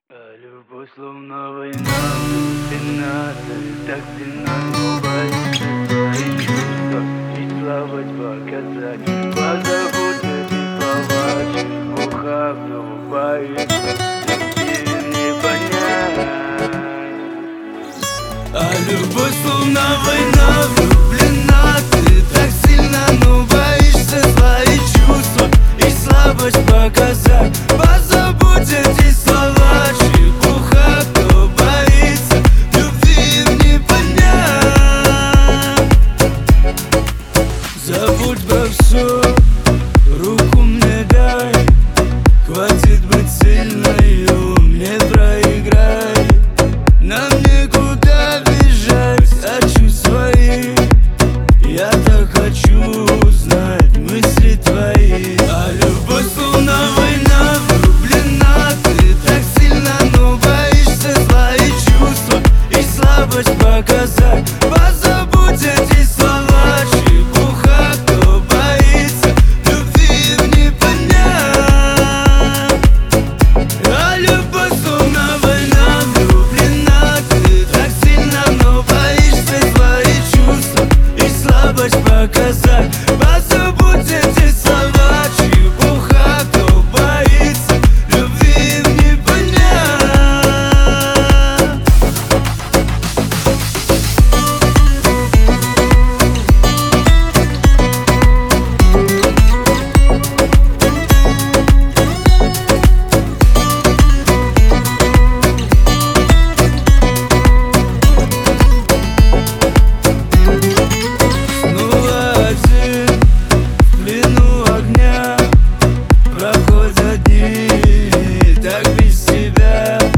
А любовь словно война, ты надо, так сильно, но боишься свои чувства и слабость показать. Позабудь эти слова, чепуха, кто боится, тебе не понять. А любовь словно война, влюблена, ты так сильно, но боишься свои чувства и слабость показать. Позабудь эти слова, чепуха, кто боится, любви им не понять. Забудь про все, руку мне дай, хватит быть сильной, мне проиграй. Нам никуда бежать, хочу свои, я так хочу узнать мысли твои. А любовь словно война, влюблена, ты так сильно, но боишься свои чувства и слабость показать. Позабудь эти слова, чепуха, кто боится, любви им не понять. А любовь словно война, влюблена, ты так сильно, но боишься свои чувства и слабость показать. Позабудь эти слова, чепуха, кто боится, любви им не понять. Снова один в плену огня, проходят дни, так без тебя.